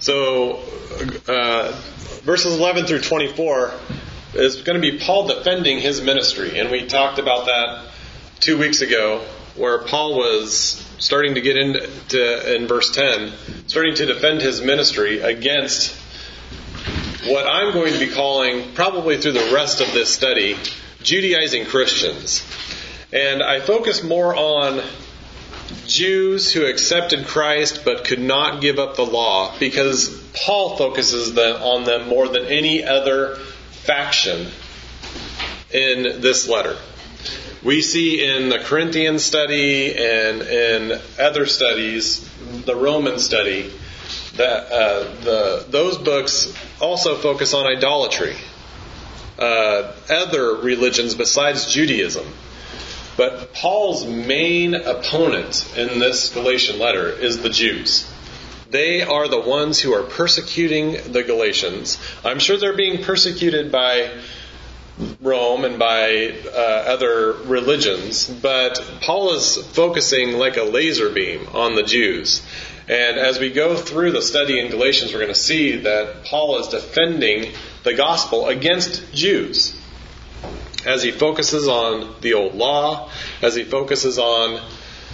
So, verses 11 through 24 is going to be Paul defending his ministry. And we talked about that 2 weeks ago, where Paul was starting to get into, in verse 10, starting to defend his ministry against what I'm going to be calling, probably through the rest of this study, Judaizing Christians. And I focus more on Jews who accepted Christ but could not give up the law, because Paul focuses on them more than any other faction in this letter. We see in the Corinthian study and in other studies, the Roman study, that those books also focus on idolatry, other religions besides Judaism. But Paul's main opponent in this Galatian letter is the Jews. They are the ones who are persecuting the Galatians. I'm sure they're being persecuted by Rome and by other religions, but Paul is focusing like a laser beam on the Jews. And as we go through the study in Galatians, we're going to see that Paul is defending the gospel against Jews, as he focuses on the old law, as he focuses on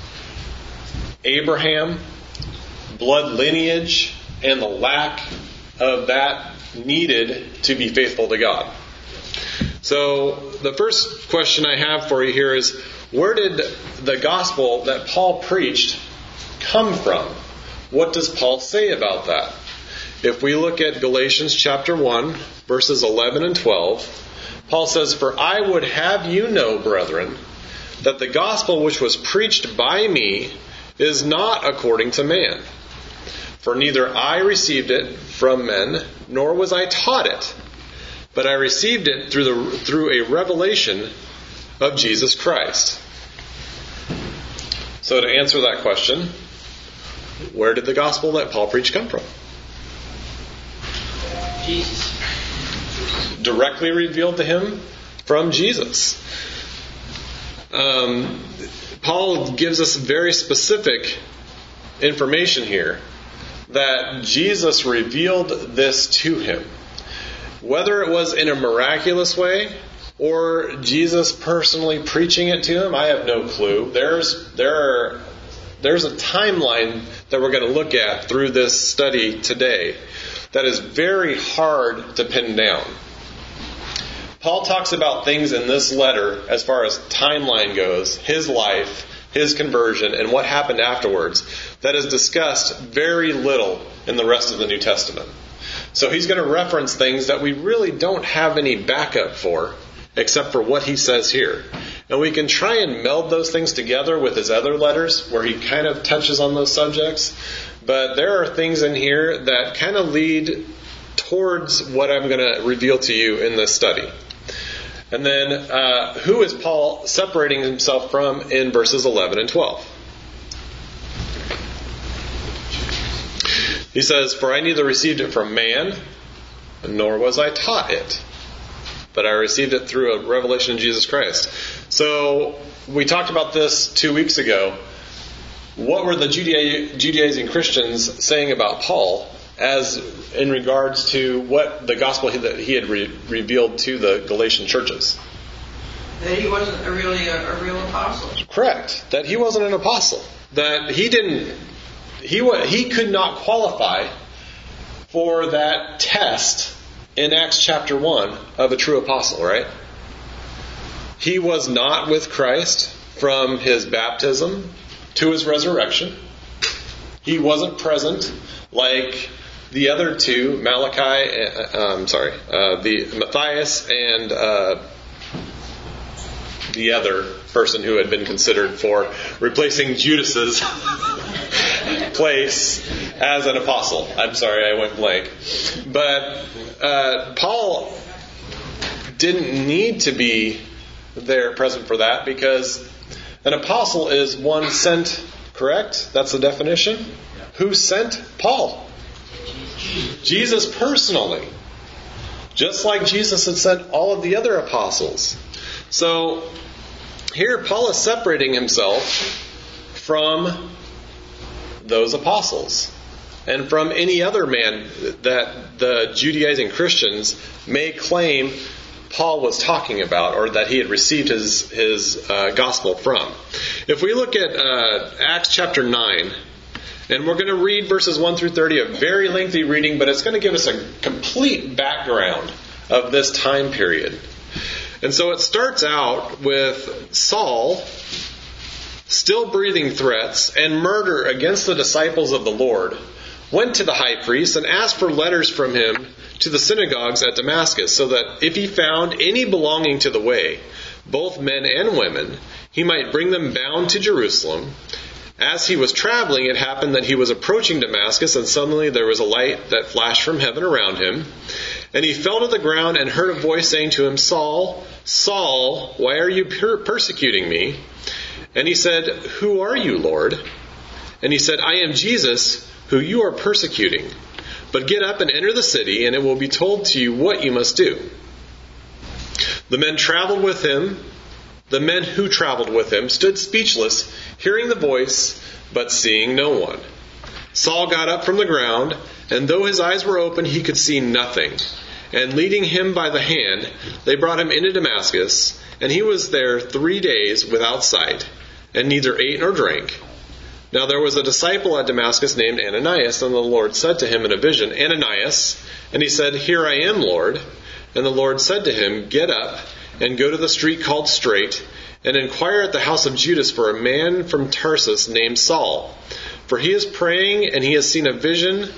Abraham, blood lineage, and the lack of that needed to be faithful to God. So the first question I have for you here is, where did the gospel that Paul preached come from? What does Paul say about that? If we look at Galatians chapter 1, verses 11 and 12, Paul says, "For I would have you know, brethren, that the gospel which was preached by me is not according to man. For neither I received it from men, nor was I taught it, but I received it through a revelation of Jesus Christ." So to answer that question, where did the gospel that Paul preached come from? Jesus. Directly revealed to him from Jesus. Paul gives us very specific information here that Jesus revealed this to him. Whether it was in a miraculous way or Jesus personally preaching it to him, I have no clue. There's a timeline that we're going to look at through this study today that is very hard to pin down. Paul talks about things in this letter as far as timeline goes, his life, his conversion, and what happened afterwards, that is discussed very little in the rest of the New Testament. So he's going to reference things that we really don't have any backup for, except for what he says here. And we can try and meld those things together with his other letters, where he kind of touches on those subjects. But there are things in here that kind of lead towards what I'm going to reveal to you in this study. And then, who is Paul separating himself from in verses 11 and 12? He says, "For I neither received it from man, nor was I taught it, but I received it through a revelation of Jesus Christ." So, we talked about this 2 weeks ago. What were the Judaizing Christians saying about Paul as in regards to what the gospel that he had revealed to the Galatian churches? That he wasn't really a real apostle. Correct. That he wasn't an apostle. That he could not qualify for that test in Acts chapter 1 of a true apostle, right? He was not with Christ from his baptism to his resurrection. He wasn't present like the other two, the Matthias and the other person who had been considered for replacing Judas's place as an apostle. I'm sorry, I went blank. But Paul didn't need to be there present for that, because an apostle is one sent, correct? That's the definition? Who sent Paul? Jesus personally. Just like Jesus had sent all of the other apostles. So here Paul is separating himself from those apostles. and from any other man that the Judaizing Christians may claim Paul was talking about, or that he had received his gospel from. If we look at Acts chapter 9, and we're going to read verses 1 through 30, a very lengthy reading, but it's going to give us a complete background of this time period. And so it starts out with Saul still breathing threats and murder against the disciples of the Lord, went to the high priest and asked for letters from him to the synagogues at Damascus, so that if he found any belonging to the way, both men and women, he might bring them bound to Jerusalem. As he was traveling, it happened that he was approaching Damascus, and suddenly there was a light that flashed from heaven around him. And he fell to the ground and heard a voice saying to him, Saul, Saul, why are you persecuting me? And he said, Who are you, Lord? And he said, I am Jesus, who you are persecuting. But get up and enter the city, and it will be told to you what you must do. The men who traveled with him stood speechless, hearing the voice, but seeing no one. Saul got up from the ground, and though his eyes were open, he could see nothing. And leading him by the hand, they brought him into Damascus, and he was there 3 days without sight, and neither ate nor drank. Now there was a disciple at Damascus named Ananias, and the Lord said to him in a vision, Ananias. And he said, Here I am, Lord. And the Lord said to him, Get up, and go to the street called Straight, and inquire at the house of Judas for a man from Tarsus named Saul. For he is praying, and he has seen in a vision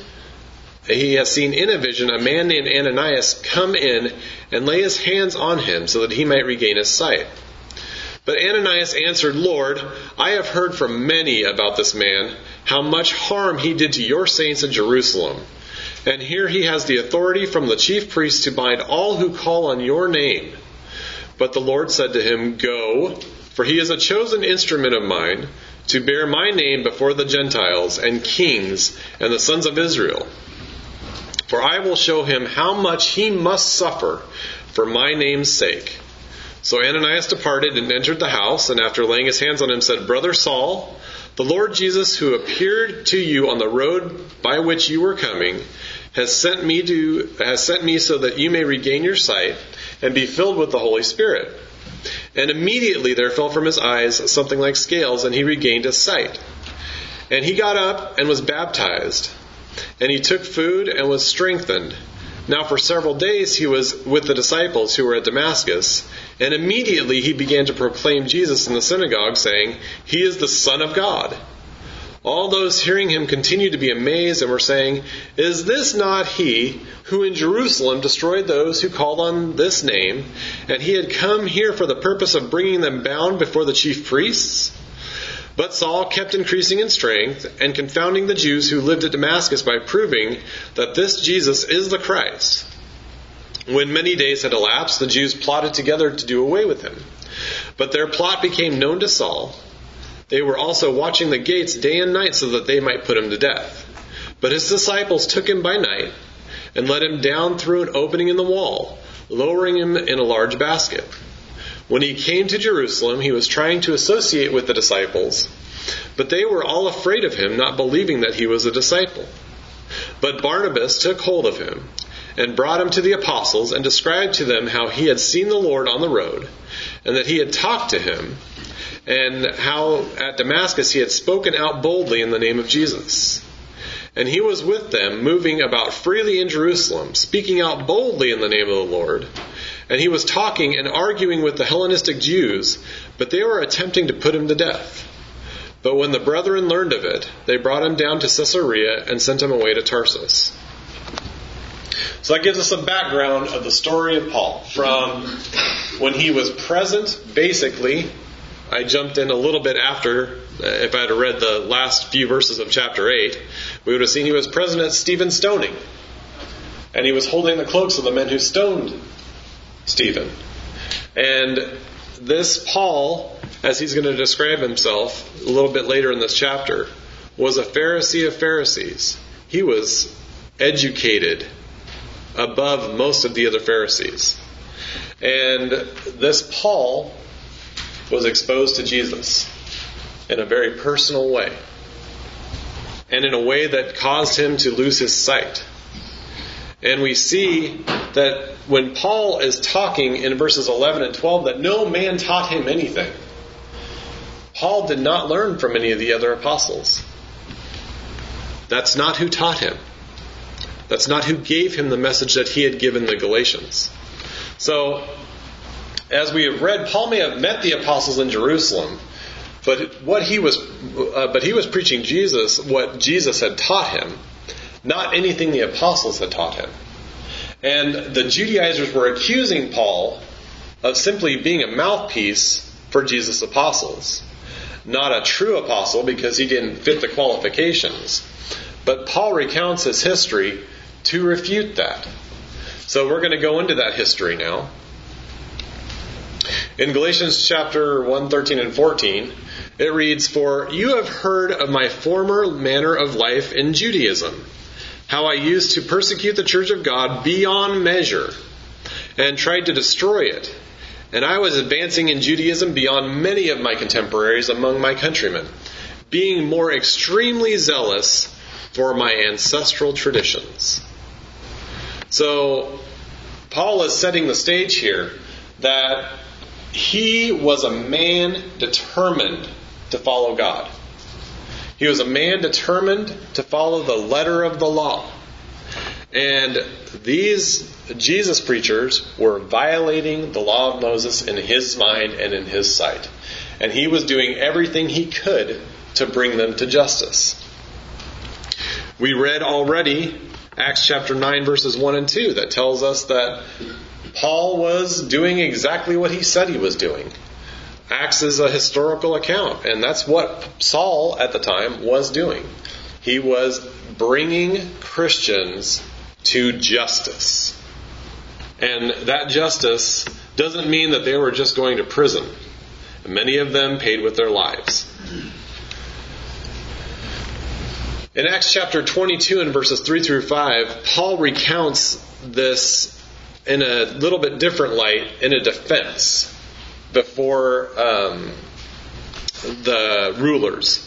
a man named Ananias come in and lay his hands on him, so that he might regain his sight. But Ananias answered, Lord, I have heard from many about this man, how much harm he did to your saints in Jerusalem. And here he has the authority from the chief priests to bind all who call on your name. But the Lord said to him, Go, for he is a chosen instrument of mine, to bear my name before the Gentiles and kings and the sons of Israel. For I will show him how much he must suffer for my name's sake. So Ananias departed and entered the house, and after laying his hands on him said, Brother Saul, the Lord Jesus, who appeared to you on the road by which you were coming, has sent me so that you may regain your sight and be filled with the Holy Spirit. And immediately there fell from his eyes something like scales, and he regained his sight. And he got up and was baptized. And he took food and was strengthened. Now for several days he was with the disciples who were at Damascus, and immediately he began to proclaim Jesus in the synagogue, saying, He is the Son of God. All those hearing him continued to be amazed and were saying, Is this not he who in Jerusalem destroyed those who called on this name, and he had come here for the purpose of bringing them bound before the chief priests? But Saul kept increasing in strength and confounding the Jews who lived at Damascus by proving that this Jesus is the Christ. When many days had elapsed, the Jews plotted together to do away with him. But their plot became known to Saul. They were also watching the gates day and night so that they might put him to death. But his disciples took him by night and let him down through an opening in the wall, lowering him in a large basket. When he came to Jerusalem, he was trying to associate with the disciples, but they were all afraid of him, not believing that he was a disciple. But Barnabas took hold of him and brought him to the apostles and described to them how he had seen the Lord on the road, and that he had talked to him, and how at Damascus he had spoken out boldly in the name of Jesus. And he was with them, moving about freely in Jerusalem, speaking out boldly in the name of the Lord. And he was talking and arguing with the Hellenistic Jews, but they were attempting to put him to death. But when the brethren learned of it, they brought him down to Caesarea and sent him away to Tarsus. So that gives us a background of the story of Paul. From when he was present, basically, I jumped in a little bit after, if I had read the last few verses of chapter 8, we would have seen he was present at Stephen's stoning. And he was holding the cloaks of the men who stoned Stephen. And this Paul, as he's going to describe himself a little bit later in this chapter, was a Pharisee of Pharisees. He was educated above most of the other Pharisees. And this Paul was exposed to Jesus in a very personal way. and in a way that caused him to lose his sight. And we see that when Paul is talking in verses 11 and 12 that no man taught him anything, Paul did not learn from any of the other apostles. That's not who taught him. That's not who gave him the message that he had given the Galatians. So, as we have read, Paul may have met the apostles in Jerusalem, but he was preaching Jesus, what Jesus had taught him, not anything the apostles had taught him. And the Judaizers were accusing Paul of simply being a mouthpiece for Jesus' apostles. Not a true apostle because he didn't fit the qualifications. But Paul recounts his history to refute that. So we're going to go into that history now. In Galatians chapter 1, 13 and 14, it reads, "For you have heard of my former manner of life in Judaism, how I used to persecute the church of God beyond measure, and tried to destroy it. And I was advancing in Judaism beyond many of my contemporaries among my countrymen, being more extremely zealous for my ancestral traditions." So, Paul is setting the stage here that he was a man determined to follow God. He was a man determined to follow the letter of the law. And these Jesus preachers were violating the law of Moses in his mind and in his sight. And he was doing everything he could to bring them to justice. We read already Acts chapter 9 verses 1 and 2 that tells us that Paul was doing exactly what he said he was doing. Acts is a historical account, and that's what Saul at the time was doing. He was bringing Christians to justice. And that justice doesn't mean that they were just going to prison. Many of them paid with their lives. In Acts chapter 22 and verses 3 through 5, Paul recounts this in a little bit different light in a defense before the rulers.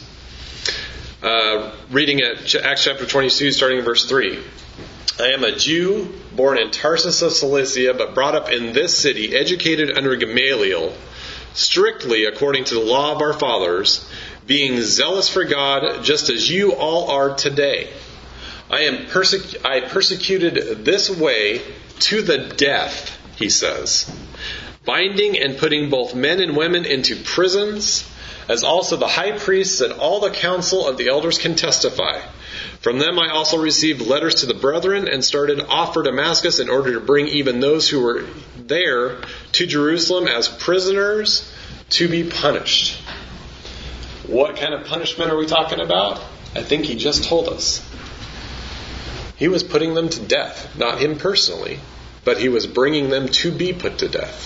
Reading at Acts chapter 22, starting in verse 3. "I am a Jew, born in Tarsus of Cilicia, but brought up in this city, educated under Gamaliel, strictly according to the law of our fathers, being zealous for God, just as you all are today. I persecuted this way to the death," he says, "binding and putting both men and women into prisons, as also the high priests and all the council of the elders can testify. From them I also received letters to the brethren and started off for Damascus in order to bring even those who were there to Jerusalem as prisoners to be punished." What kind of punishment are we talking about? I think he just told us. He was putting them to death. Not him personally, but he was bringing them to be put to death.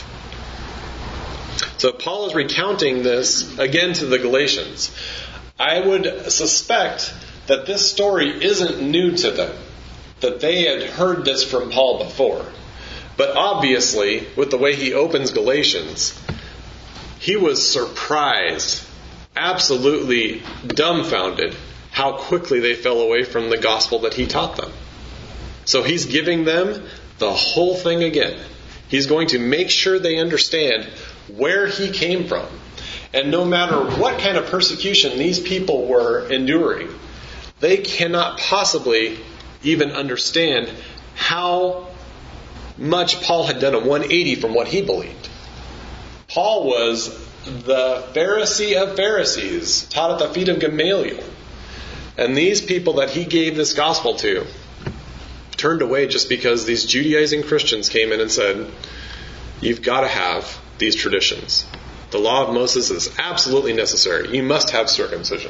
So Paul is recounting this again to the Galatians. I would suspect that this story isn't new to them, that they had heard this from Paul before. But obviously, with the way he opens Galatians, he was surprised, absolutely dumbfounded, how quickly they fell away from the gospel that he taught them. So he's giving them the whole thing again. He's going to make sure they understand where he came from. And no matter what kind of persecution these people were enduring, they cannot possibly even understand how much Paul had done a 180 from what he believed. Paul was the Pharisee of Pharisees, taught at the feet of Gamaliel. And these people that he gave this gospel to turned away just because these Judaizing Christians came in and said, "You've got to have these traditions. The law of Moses is absolutely necessary. You must have circumcision."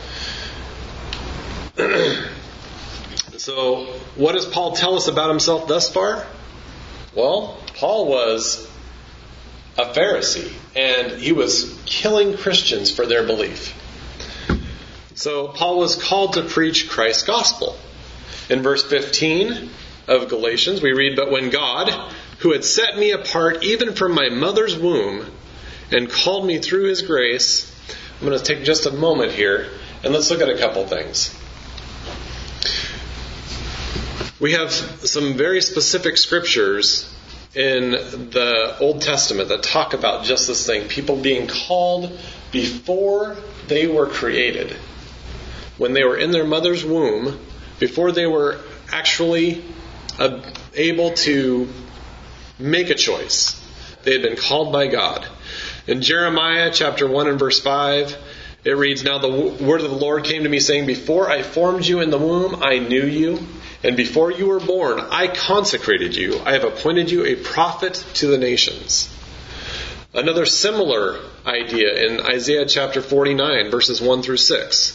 So, what does Paul tell us about himself thus far? Well, Paul was a Pharisee, and he was killing Christians for their belief. So, Paul was called to preach Christ's gospel. In verse 15 of Galatians, we read, "But when God, who had set me apart even from my mother's womb, and called me through His grace," I'm going to take just a moment here, and let's look at a couple things. We have some very specific scriptures in the Old Testament that talk about just this thing. People being called before they were created. When they were in their mother's womb, before they were actually able to make a choice, they had been called by God. In Jeremiah chapter 1 and verse 5, it reads, "Now the word of the Lord came to me, saying, Before I formed you in the womb, I knew you. And before you were born, I consecrated you. I have appointed you a prophet to the nations." Another similar idea in Isaiah chapter 49, verses 1 through 6.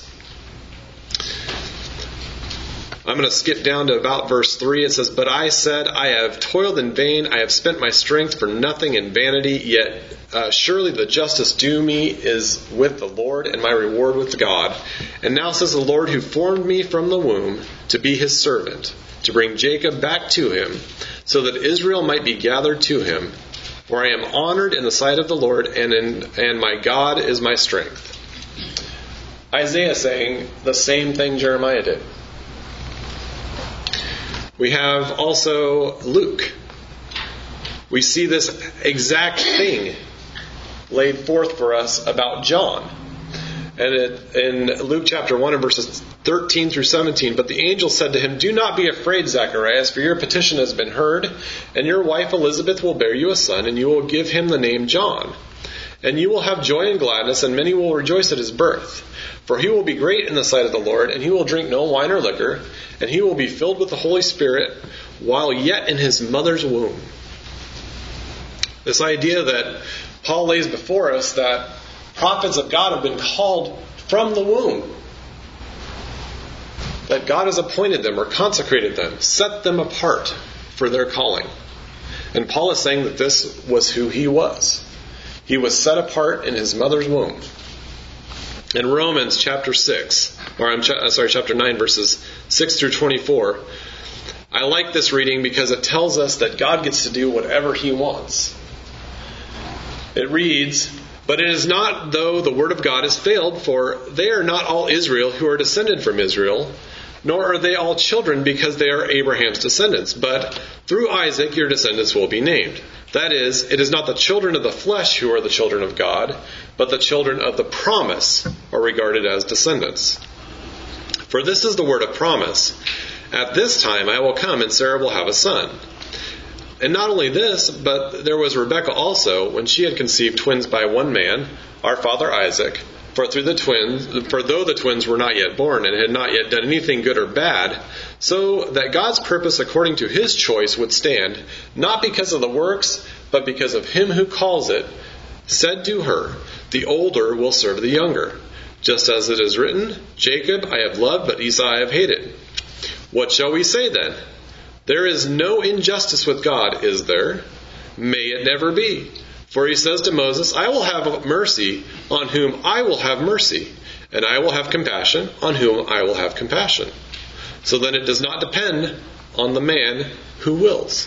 I'm going to skip down to about verse 3. It says, "But I said, I have toiled in vain. I have spent my strength for nothing in vanity. Yet surely the justice due me is with the Lord, and my reward with God. And now says the Lord, who formed me from the womb to be his servant, to bring Jacob back to him, so that Israel might be gathered to him. For I am honored in the sight of the Lord, and my God is my strength." Isaiah saying the same thing Jeremiah did. We have also Luke. We see this exact thing laid forth for us about John. And in Luke chapter 1 and verses 13 through 17, "But the angel said to him, Do not be afraid, Zacharias, for your petition has been heard, and your wife Elizabeth will bear you a son, and you will give him the name John. And you will have joy and gladness, and many will rejoice at his birth. For he will be great in the sight of the Lord, and he will drink no wine or liquor, and he will be filled with the Holy Spirit while yet in his mother's womb." This idea that Paul lays before us, that prophets of God have been called from the womb. That God has appointed them or consecrated them, set them apart for their calling. And Paul is saying that this was who he was. He was set apart in his mother's womb. In Romans chapter 9, verses 6 through 24, I like this reading because it tells us that God gets to do whatever he wants. It reads, "But it is not though the word of God has failed, for they are not all Israel who are descended from Israel, nor are they all children because they are Abraham's descendants. But through Isaac your descendants will be named. That is, it is not the children of the flesh who are the children of God, but the children of the promise are regarded as descendants. For this is the word of promise. At this time I will come, and Sarah will have a son. And not only this, but there was Rebekah also, when she had conceived twins by one man, our father Isaac. For though the twins were not yet born and had not yet done anything good or bad, so that God's purpose according to his choice would stand, not because of the works, but because of him who calls it, said to her, the older will serve the younger. Just as it is written, Jacob I have loved, but Esau I have hated. What shall we say then? There is no injustice with God, is there? May it never be. For he says to Moses, I will have mercy on whom I will have mercy, and I will have compassion on whom I will have compassion. So then it does not depend on the man who wills,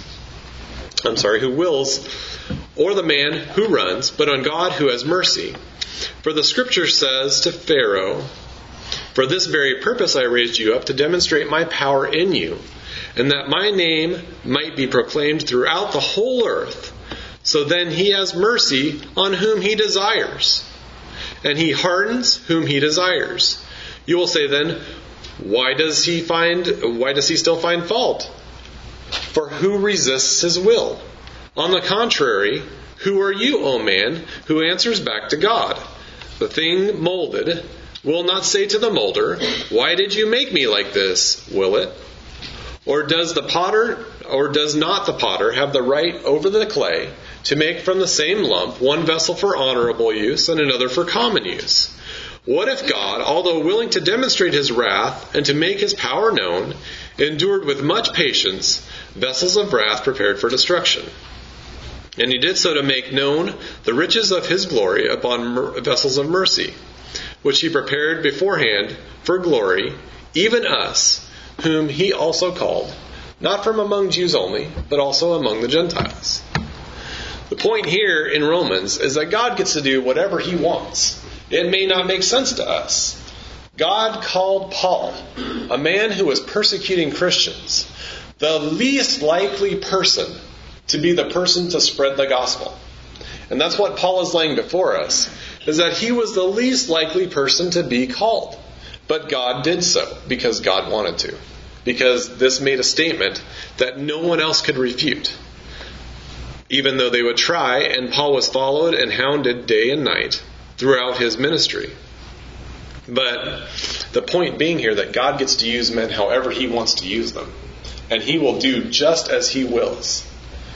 or the man who runs, but on God who has mercy. For the scripture says to Pharaoh, for this very purpose I raised you up, to demonstrate my power in you, and that my name might be proclaimed throughout the whole earth. So then he has mercy on whom he desires, and he hardens whom he desires. You will say then, why does he still find fault? For who resists his will? On the contrary, who are you, O man, who answers back to God? The thing molded will not say to the molder, why did you make me like this? Will it? Or does not the potter have the right over the clay to make from the same lump one vessel for honorable use and another for common use? What if God, although willing to demonstrate his wrath and to make his power known, endured with much patience vessels of wrath prepared for destruction? And he did so to make known the riches of his glory upon vessels of mercy, which he prepared beforehand for glory, even us, whom he also called, not from among Jews only, but also among the Gentiles. The point here in Romans is that God gets to do whatever he wants. It may not make sense to us. God called Paul, a man who was persecuting Christians, the least likely person to be the person to spread the gospel. And that's what Paul is laying before us, is that he was the least likely person to be called. But God did so because God wanted to. Because this made a statement that no one else could refute. Even though they would try, and Paul was followed and hounded day and night throughout his ministry. But the point being here that God gets to use men however he wants to use them. And he will do just as he wills.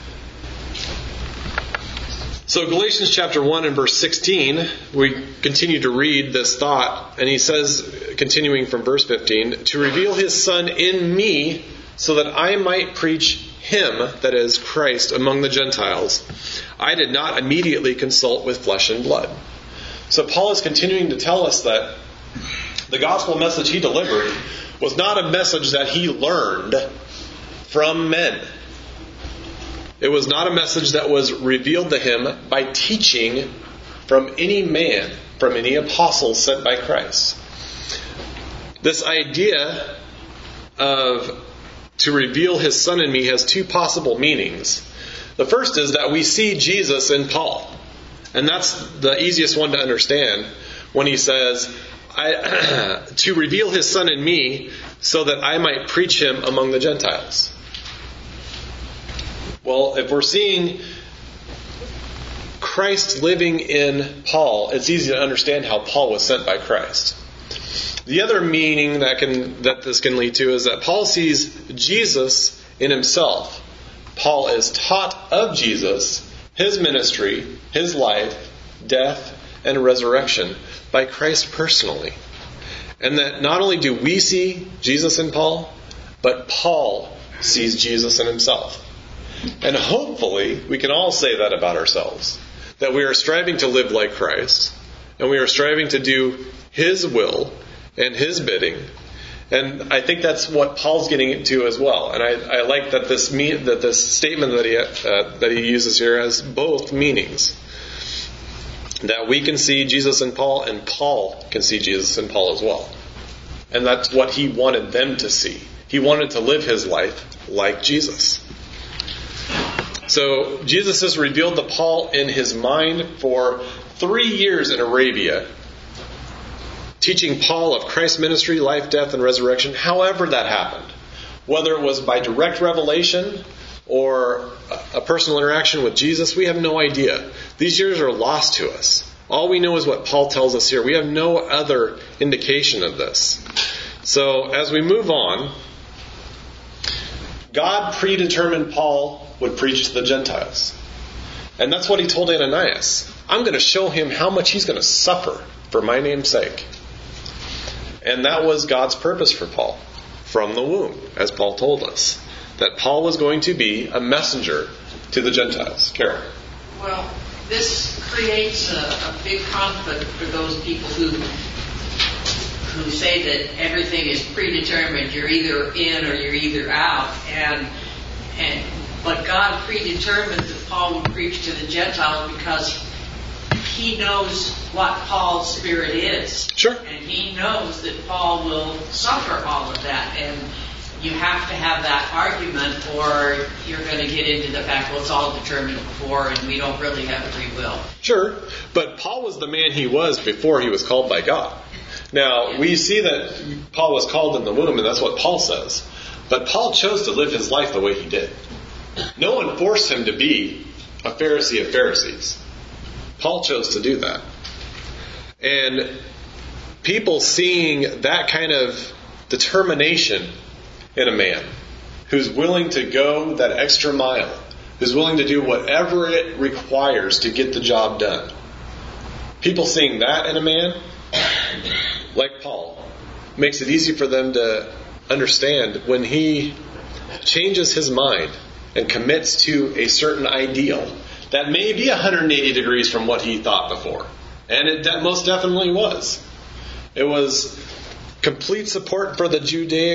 So Galatians chapter 1 and verse 16, we continue to read this thought, and he says, continuing from verse 15, to reveal his Son in me so that I might preach him, that is Christ, among the Gentiles. I did not immediately consult with flesh and blood. So Paul is continuing to tell us that the gospel message he delivered was not a message that he learned from men. It was not a message that was revealed to him by teaching from any man, from any apostle sent by Christ. This idea of to reveal his Son in me has two possible meanings. The first is that we see Jesus in Paul. And that's the easiest one to understand when he says, to reveal his Son in me so that I might preach him among the Gentiles. Well, if we're seeing Christ living in Paul, it's easy to understand how Paul was sent by Christ. The other meaning that this can lead to is that Paul sees Jesus in himself. Paul is taught of Jesus, his ministry, his life, death, and resurrection by Christ personally. And that not only do we see Jesus in Paul, but Paul sees Jesus in himself. And hopefully we can all say that about ourselves. That we are striving to live like Christ. And we are striving to do his will and his bidding. And I think that's what Paul's getting into as well. And I like that this statement that he uses here has both meanings. That we can see Jesus in Paul, and Paul can see Jesus in Paul as well. And that's what he wanted them to see. He wanted to live his life like Jesus. So Jesus is revealed to Paul in his mind for 3 years in Arabia, teaching Paul of Christ's ministry, life, death, and resurrection, however that happened. Whether it was by direct revelation or a personal interaction with Jesus, we have no idea. These years are lost to us. All we know is what Paul tells us here. We have no other indication of this. So as we move on, God predetermined Paul would preach to the Gentiles. And that's what he told Ananias. I'm going to show him how much he's going to suffer for my name's sake. And that was God's purpose for Paul from the womb, as Paul told us. That Paul was going to be a messenger to the Gentiles. Karen. Well, this creates a big conflict for those people who say that everything is predetermined. You're either in or you're either out. But God predetermined that Paul would preach to the Gentiles because he knows what Paul's spirit is. Sure. And he knows that Paul will suffer all of that. And you have to have that argument or you're going to get into the fact, well, it's all determined before and we don't really have free will. Sure. But Paul was the man he was before he was called by God. Now, we see that Paul was called in the womb, and that's what Paul says. But Paul chose to live his life the way he did. No one forced him to be a Pharisee of Pharisees. Paul chose to do that. And people seeing that kind of determination in a man who's willing to go that extra mile, who's willing to do whatever it requires to get the job done. People seeing that in a man, like Paul, makes it easy for them to understand when he changes his mind and commits to a certain ideal that may be 180 degrees from what he thought before. And it most definitely was. It was complete support for the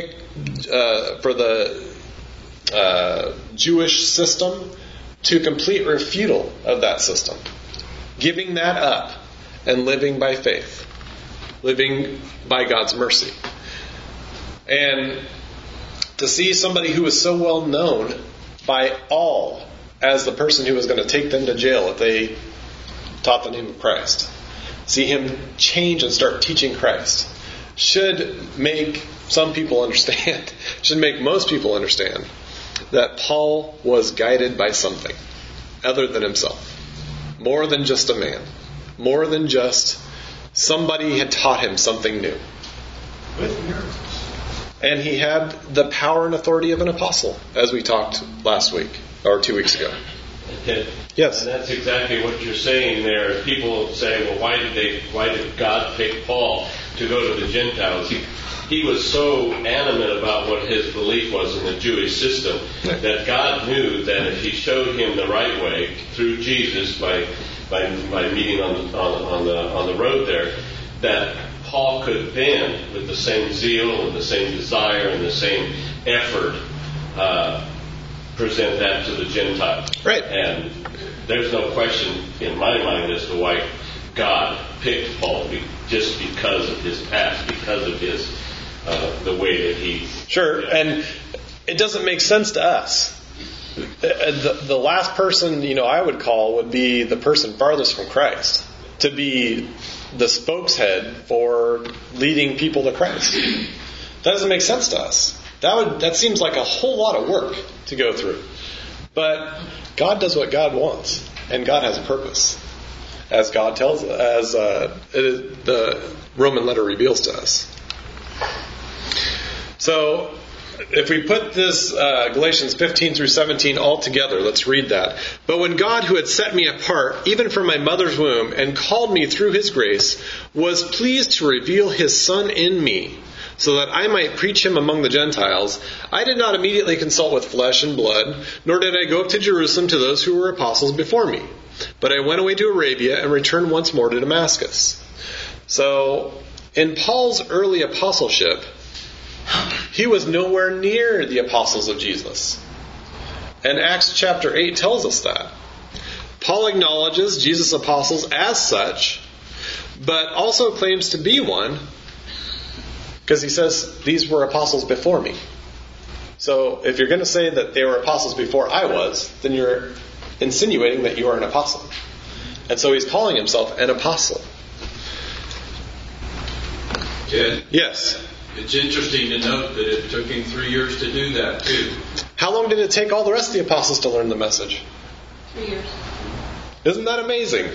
Jewish system to complete refutal of that system. Giving that up and living by faith. Living by God's mercy. And to see somebody who was so well known by all as the person who was going to take them to jail if they taught the name of Christ. See him change and start teaching Christ should make some people understand, should make most people understand that Paul was guided by something other than himself. More than just a man. More than just somebody had taught him something new. With miracles. And he had the power and authority of an apostle, as we talked last week, or 2 weeks ago. Okay. Yes. And that's exactly what you're saying there. People say, well, why did God pick Paul to go to the Gentiles? He was so animate about what his belief was in the Jewish system that God knew that if he showed him the right way through Jesus by meeting on the road there, that Paul could then, with the same zeal and the same desire and the same effort, present that to the Gentiles. Right. And there's no question in my mind as to why God picked Paul, just because of his past, because of his the way that he... Sure, and it doesn't make sense to us. The last person, I would call would be the person farthest from Christ, to be the spokeshead for leading people to Christ. That doesn't make sense to us. That seems like a whole lot of work to go through. But God does what God wants, and God has a purpose, as God tells, as the Roman letter reveals to us. So, if we put this Galatians 15 through 17 all together, let's read that. But when God, who had set me apart, even from my mother's womb, and called me through his grace, was pleased to reveal his Son in me, so that I might preach him among the Gentiles, I did not immediately consult with flesh and blood, nor did I go up to Jerusalem to those who were apostles before me. But I went away to Arabia and returned once more to Damascus. So, in Paul's early apostleship, he was nowhere near the apostles of Jesus. And Acts chapter 8 tells us that. Paul acknowledges Jesus' apostles as such, but also claims to be one, because he says, these were apostles before me. So if you're going to say that they were apostles before I was, then you're insinuating that you are an apostle. And so he's calling himself an apostle. Ted? Yes. It's interesting to note that it took him 3 years to do that, too. How long did it take all the rest of the apostles to learn the message? 3 years. Isn't that amazing?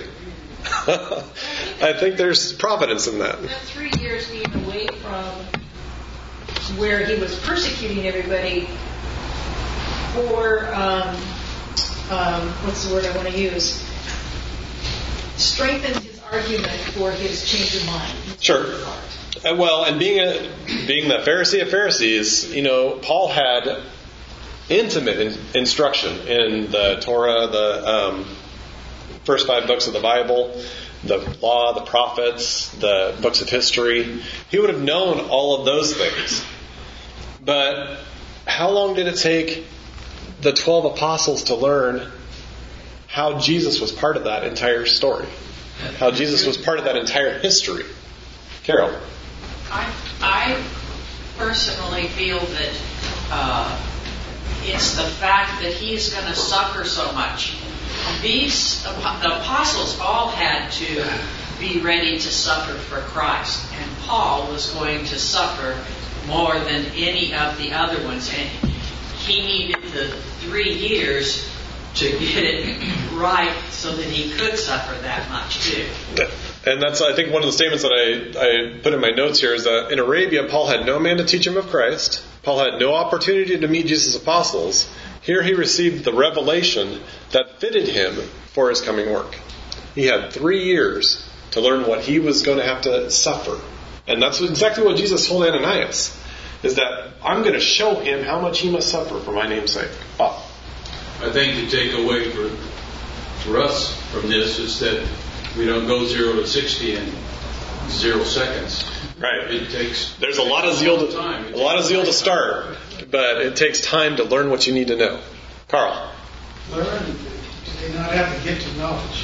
I think there's providence in that. That 3 years being away from where he was persecuting everybody for, what's the word I want to use? Strengthened his argument for his change of mind. Sure. Well, and being the Pharisee of Pharisees, Paul had intimate instruction in the Torah, the first 5 books of the Bible, the law, the prophets, the books of history. He would have known all of those things. But how long did it take the 12 apostles to learn how Jesus was part of that entire story? How Jesus was part of that entire history? Carol? I personally feel that it's the fact that he's going to suffer so much. The apostles all had to be ready to suffer for Christ, and Paul was going to suffer more than any of the other ones, and he needed the 3 years to get it right so that he could suffer that much too. And that's, I think, one of the statements that I put in my notes here is that in Arabia, Paul had no man to teach him of Christ. Paul had no opportunity to meet Jesus' apostles. Here he received the revelation that fitted him for his coming work. He had 3 years to learn what he was going to have to suffer. And that's exactly what Jesus told Ananias, is that I'm going to show him how much he must suffer for my name's sake. Bob? I think the takeaway for us from this is that we don't go 0 to 60 in 0 seconds. Right. It takes. There's a lot of zeal to start, but it takes time to learn what you need to know. Carl. Learn? Do they not have to get to knowledge?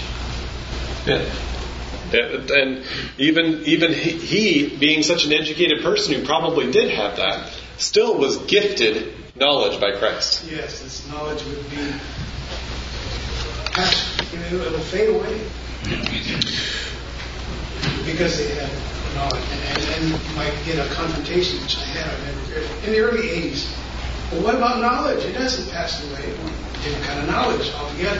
Yeah. And even he, being such an educated person who probably did have that, still was gifted knowledge by Christ. Yes, this knowledge would be passed. It'll fade away because they had knowledge, and you might get a confrontation, which I had in the early 80s. But what about knowledge? It doesn't pass away. Different kind of knowledge altogether.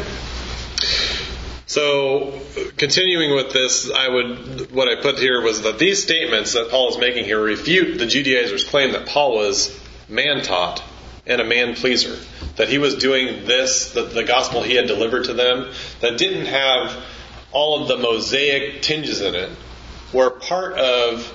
So, continuing with this, what I put here was that these statements that Paul is making here refute the Judaizers' claim that Paul was man-taught and a man-pleaser. That he was doing this, the gospel he had delivered to them, that didn't have all of the Mosaic tinges in it, were part of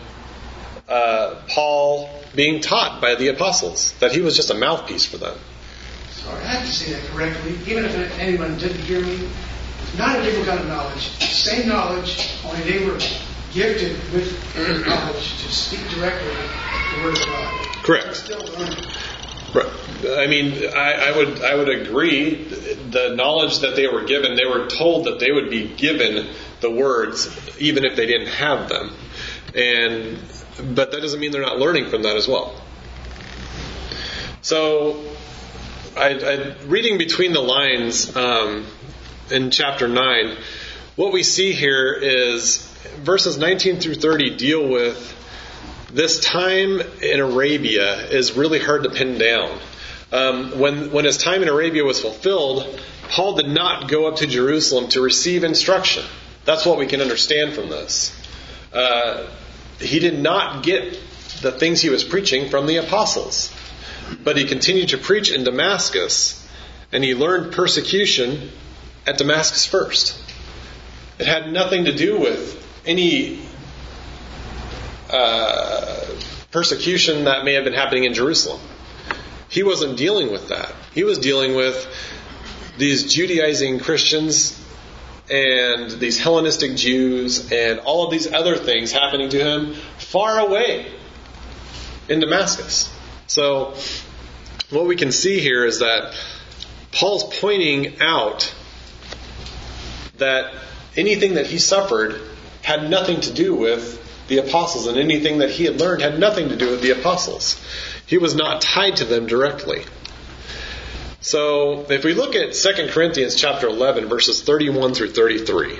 Paul being taught by the apostles. That he was just a mouthpiece for them. So I have to say that correctly, even if anyone didn't hear me. Not a different kind of knowledge. Same knowledge, only they were gifted with knowledge to speak directly the Word of God. Correct. Still learning. Right. I mean, I would agree. The knowledge that they were given, they were told that they would be given the words, even if they didn't have them. But that doesn't mean they're not learning from that as well. So, reading between the lines. In chapter 9, what we see here is verses 19 through 30 deal with this time in Arabia is really hard to pin down. When his time in Arabia was fulfilled, Paul did not go up to Jerusalem to receive instruction. That's what we can understand from this. He did not get the things he was preaching from the apostles, but he continued to preach in Damascus, and he learned persecution at Damascus first. It had nothing to do with any persecution that may have been happening in Jerusalem. He wasn't dealing with that. He was dealing with these Judaizing Christians and these Hellenistic Jews and all of these other things happening to him far away in Damascus. So what we can see here is that Paul's pointing out that anything that he suffered had nothing to do with the apostles, and anything that he had learned had nothing to do with the apostles. He was not tied to them directly. So, if we look at 2 Corinthians chapter 11, verses 31 through 33,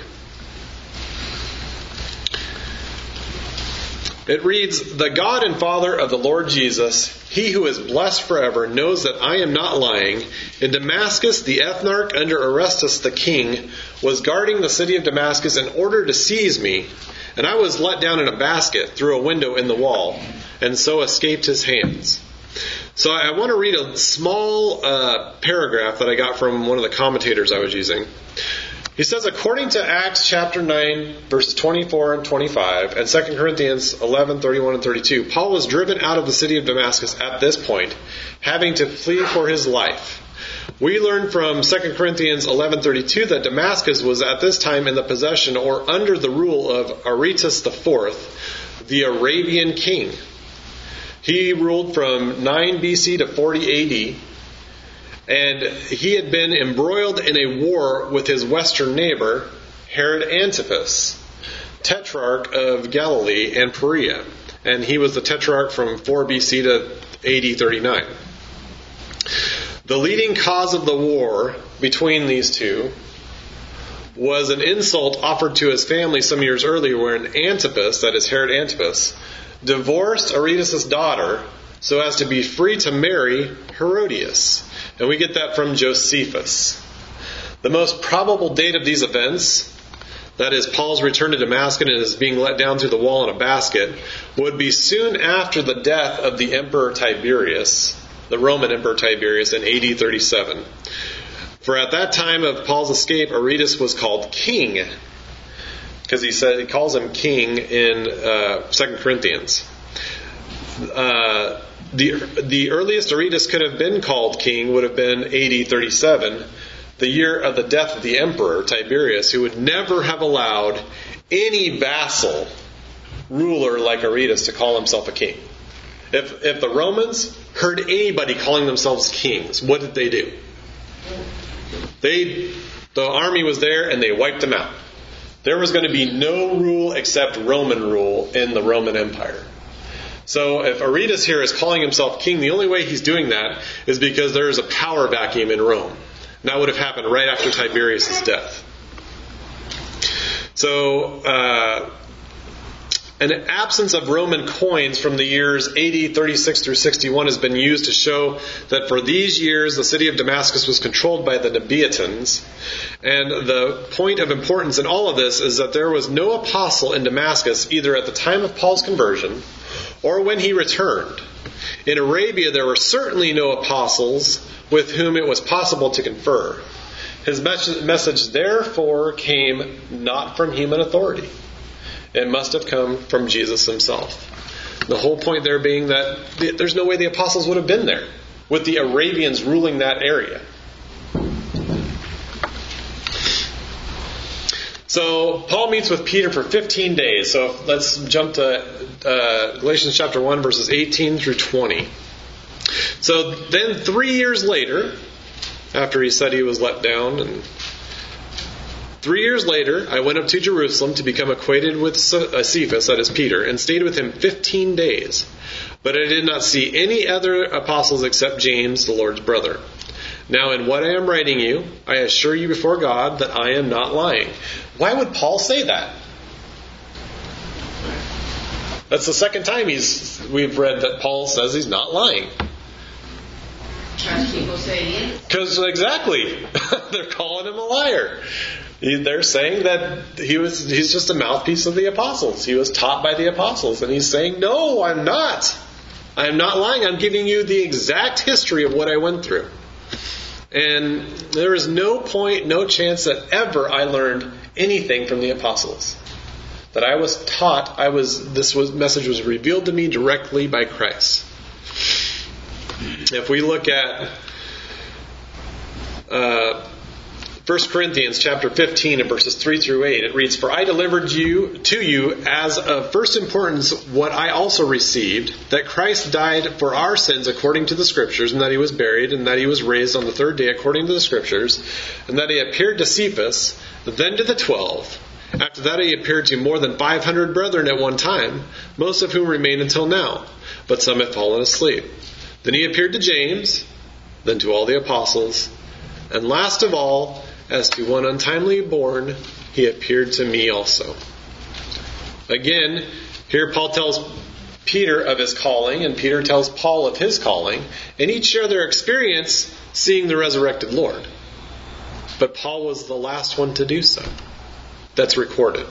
it reads, "The God and Father of the Lord Jesus, He who is blessed forever, knows that I am not lying. In Damascus, the ethnarch under Arestus the king was guarding the city of Damascus in order to seize me, and I was let down in a basket through a window in the wall, and so escaped his hands." So I want to read a small paragraph that I got from one of the commentators I was using. He says, according to Acts chapter 9, verses 24 and 25, and 2 Corinthians 11, 31 and 32, Paul was driven out of the city of Damascus at this point, having to flee for his life. We learn from 2 Corinthians 11:32 that Damascus was at this time in the possession or under the rule of Aretas IV, the Arabian king. He ruled from 9 BC to 40 AD, and he had been embroiled in a war with his western neighbor, Herod Antipas, tetrarch of Galilee and Perea. And he was the tetrarch from 4 BC to AD 39. The leading cause of the war between these two was an insult offered to his family some years earlier when Antipas, that is Herod Antipas, divorced Aretas' daughter so as to be free to marry Herodias. And we get that from Josephus. The most probable date of these events, that is Paul's return to Damascus and his being let down through the wall in a basket, would be soon after the death of the Emperor Tiberius, the Roman Emperor Tiberius, in AD 37. For at that time of Paul's escape, Aretas was called king, because he calls him king in 2 Corinthians. The earliest Aretas could have been called king would have been AD 37, the year of the death of the emperor Tiberius, who would never have allowed any vassal ruler like Aretas to call himself a king. If the Romans heard anybody calling themselves kings, what did they do? The army was there and they wiped them out. There was going to be no rule except Roman rule in the Roman Empire. So if Aretas here is calling himself king, the only way he's doing that is because there is a power vacuum in Rome. And that would have happened right after Tiberius' death. So, an absence of Roman coins from the years AD 36 through 61 has been used to show that for these years the city of Damascus was controlled by the Nabateans. And the point of importance in all of this is that there was no apostle in Damascus either at the time of Paul's conversion or when he returned. In Arabia there were certainly no apostles with whom it was possible to confer. His message therefore came not from human authority. It must have come from Jesus himself. The whole point there being that there's no way the apostles would have been there with the Arabians ruling that area. So Paul meets with Peter for 15 days. So let's jump to Galatians chapter 1, verses 18 through 20. So then 3 years later, after he said he was let down, and 3 years later, I went up to Jerusalem to become acquainted with Cephas, that is Peter, and stayed with him 15 days. But I did not see any other apostles except James, the Lord's brother. Now in what I am writing you, I assure you before God that I am not lying. Why would Paul say that? That's the second time we've read that Paul says he's not lying. People say he is. Because exactly, they're calling him a liar. They're saying that he's just a mouthpiece of the apostles. He was taught by the apostles. And he's saying, no, I'm not. I'm not lying. I'm giving you the exact history of what I went through. And there is no point, no chance that ever I learned anything from the apostles. That I was taught, message was revealed to me directly by Christ. If we look at 1 Corinthians chapter 15 and verses 3 through 8, it reads, For I delivered to you as of first importance what I also received, that Christ died for our sins according to the Scriptures, and that he was buried, and that he was raised on the third day according to the Scriptures, and that he appeared to Cephas, then to the 12. After that he appeared to more than 500 brethren at one time, most of whom remain until now, but some have fallen asleep. Then he appeared to James, then to all the apostles, and last of all, as to one untimely born, he appeared to me also. Again, here Paul tells Peter of his calling, and Peter tells Paul of his calling, and each share their experience seeing the resurrected Lord. But Paul was the last one to do so. That's recorded.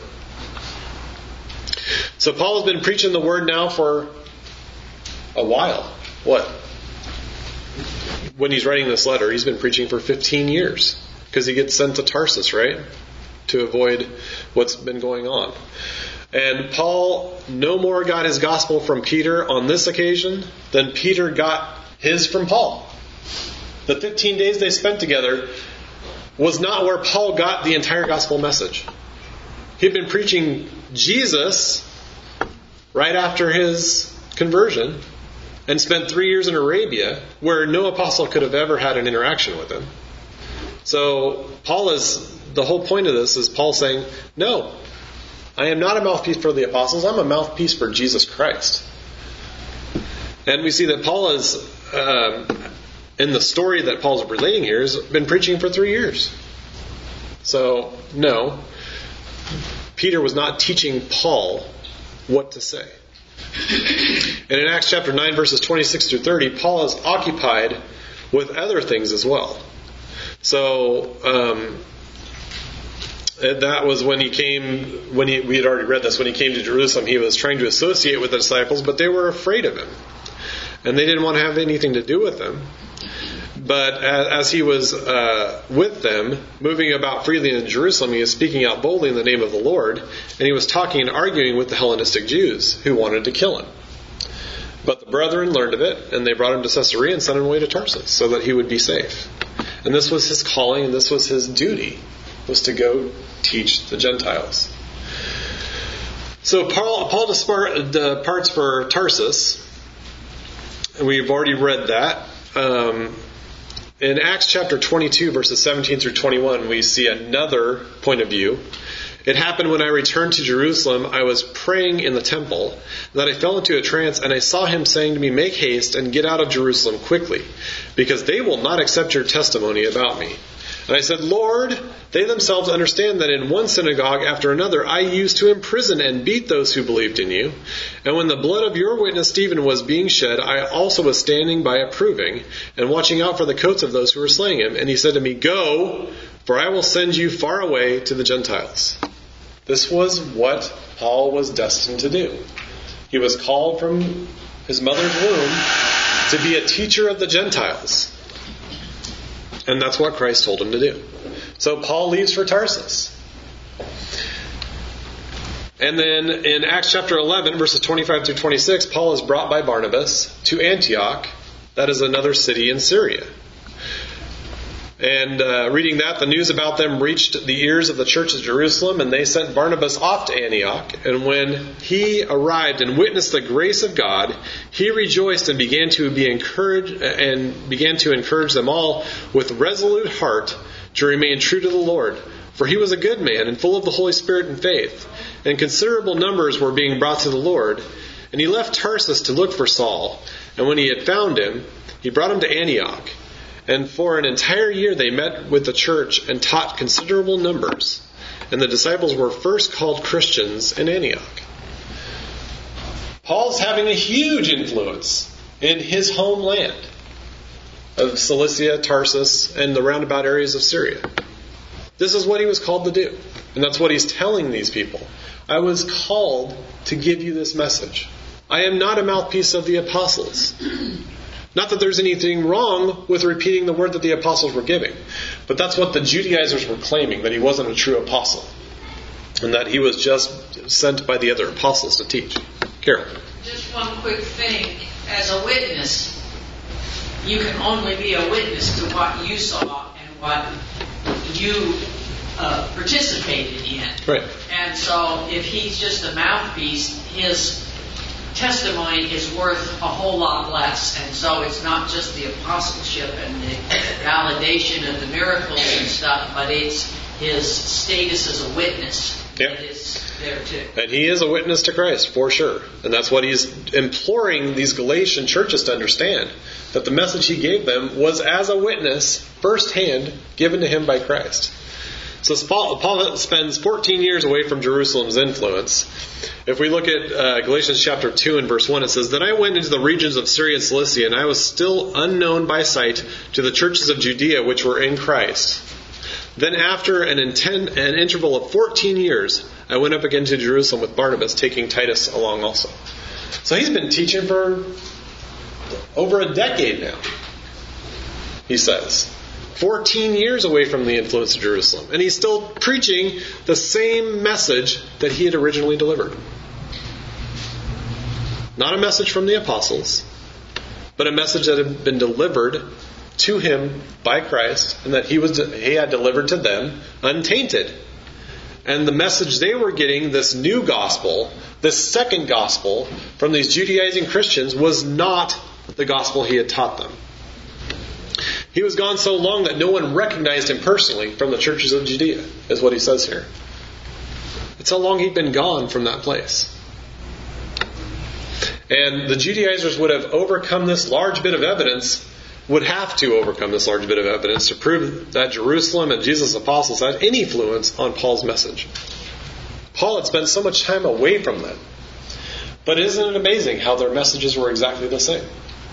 So Paul has been preaching the word now for a while. What? When he's writing this letter, he's been preaching for 15 years. Because he gets sent to Tarsus, right? To avoid what's been going on. And Paul no more got his gospel from Peter on this occasion than Peter got his from Paul. The 15 days they spent together was not where Paul got the entire gospel message. He'd been preaching Jesus right after his conversion and spent 3 years in Arabia where no apostle could have ever had an interaction with him. So the whole point of this is Paul saying, no, I am not a mouthpiece for the apostles. I'm a mouthpiece for Jesus Christ. And we see that Paul is, in the story that Paul's relating here, has been preaching for 3 years. So, no, Peter was not teaching Paul what to say. And in Acts chapter 9, verses 26 through 30, Paul is occupied with other things as well. So, that was when we had already read this, when he came to Jerusalem, he was trying to associate with the disciples, but they were afraid of him. And they didn't want to have anything to do with him. But as he was with them, moving about freely in Jerusalem, he was speaking out boldly in the name of the Lord, and he was talking and arguing with the Hellenistic Jews who wanted to kill him. But the brethren learned of it, and they brought him to Caesarea and sent him away to Tarsus so that he would be safe. And this was his calling, and this was his duty, was to go teach the Gentiles. So Paul departs for Tarsus, and we've already read that. In Acts chapter 22, verses 17 through 21, we see another point of view. It happened when I returned to Jerusalem, I was praying in the temple, that I fell into a trance, and I saw him saying to me, make haste and get out of Jerusalem quickly, because they will not accept your testimony about me. And I said, Lord, they themselves understand that in one synagogue after another I used to imprison and beat those who believed in you. And when the blood of your witness Stephen was being shed, I also was standing by approving and watching out for the coats of those who were slaying him. And he said to me, go, for I will send you far away to the Gentiles. This was what Paul was destined to do. He was called from his mother's womb to be a teacher of the Gentiles. And that's what Christ told him to do. So Paul leaves for Tarsus. And then in Acts chapter 11, verses 25 through 26, Paul is brought by Barnabas to Antioch. That is another city in Syria. And reading that, the news about them reached the ears of the church of Jerusalem, and they sent Barnabas off to Antioch. And when he arrived and witnessed the grace of God, he rejoiced and began to encourage them all with resolute heart to remain true to the Lord. For he was a good man and full of the Holy Spirit and faith, and considerable numbers were being brought to the Lord. And he left Tarsus to look for Saul, and when he had found him, he brought him to Antioch. And for an entire year they met with the church and taught considerable numbers. And the disciples were first called Christians in Antioch. Paul's having a huge influence in his homeland of Cilicia, Tarsus, and the roundabout areas of Syria. This is what he was called to do. And that's what he's telling these people. I was called to give you this message. I am not a mouthpiece of the apostles. Not that there's anything wrong with repeating the word that the apostles were giving, but that's what the Judaizers were claiming, that he wasn't a true apostle, and that he was just sent by the other apostles to teach. Carol. Just one quick thing. As a witness, you can only be a witness to what you saw and what you participated in. Right. And so if he's just a mouthpiece, his testimony is worth a whole lot less. And so it's not just the apostleship and the validation of the miracles and stuff, but it's his status as a witness that is there too. And he is a witness to Christ, for sure. And that's what he's imploring these Galatian churches to understand, that the message he gave them was as a witness, firsthand, given to him by Christ. So Paul spends 14 years away from Jerusalem's influence. If we look at Galatians chapter 2 and verse 1, it says, Then I went into the regions of Syria and Cilicia, and I was still unknown by sight to the churches of Judea which were in Christ. Then after an interval of 14 years, I went up again to Jerusalem with Barnabas, taking Titus along also. So he's been teaching for over a decade now, he says. 14 years away from the influence of Jerusalem. And he's still preaching the same message that he had originally delivered. Not a message from the apostles, but a message that had been delivered to him by Christ, and that he had delivered to them untainted. And the message they were getting, this new gospel, this second gospel from these Judaizing Christians, was not the gospel he had taught them. He was gone so long that no one recognized him personally from the churches of Judea, is what he says here. That's how long he'd been gone from that place. And the Judaizers would have overcome this large bit of evidence, would have to overcome this large bit of evidence to prove that Jerusalem and Jesus' apostles had any influence on Paul's message. Paul had spent so much time away from them. But isn't it amazing how their messages were exactly the same?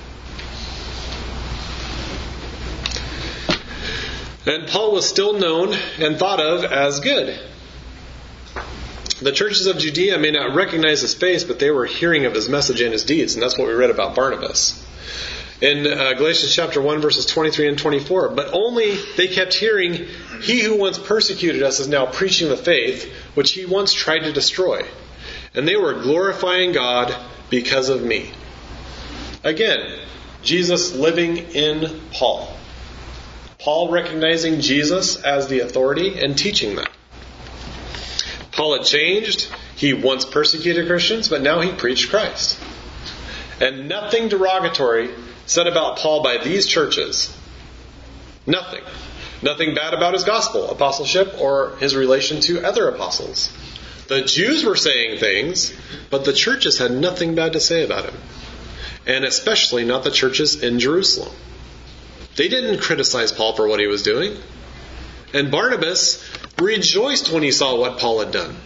And Paul was still known and thought of as good. The churches of Judea may not recognize his face, but they were hearing of his message and his deeds. And that's what we read about Barnabas. In Galatians chapter 1, verses 23 and 24. But only they kept hearing, he who once persecuted us is now preaching the faith, which he once tried to destroy. And they were glorifying God because of me. Again, Jesus living in Paul. Paul recognizing Jesus as the authority and teaching that. Paul had changed. He once persecuted Christians, but now he preached Christ. And nothing derogatory said about Paul by these churches. Nothing. Nothing bad about his gospel, apostleship, or his relation to other apostles. The Jews were saying things, but the churches had nothing bad to say about him. And especially not the churches in Jerusalem. They didn't criticize Paul for what he was doing. And Barnabas rejoiced when he saw what Paul had done.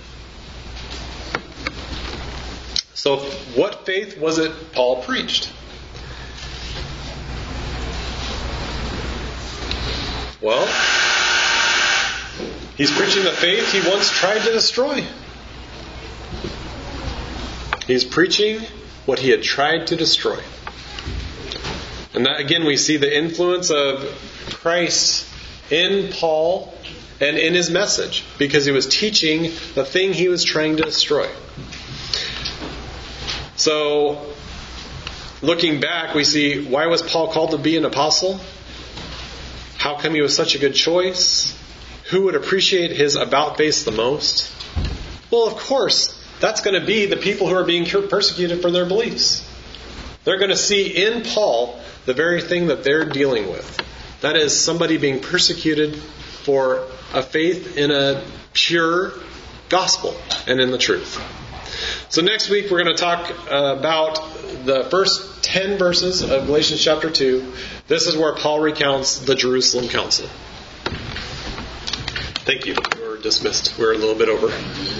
So what faith was it Paul preached? Well, he's preaching the faith he once tried to destroy. He's preaching what he had tried to destroy. And that, again, we see the influence of Christ in Paul and in his message, because he was teaching the thing he was trying to destroy. So, looking back, we see, why was Paul called to be an apostle? How come he was such a good choice? Who would appreciate his about face the most? Well, of course, that's going to be the people who are being persecuted for their beliefs. They're going to see in Paul the very thing that they're dealing with. That is, somebody being persecuted for a faith in a pure gospel and in the truth. So next week we're going to talk about the first 10 verses of Galatians chapter 2. This is where Paul recounts the Jerusalem Council. Thank you. We're dismissed. We're a little bit over.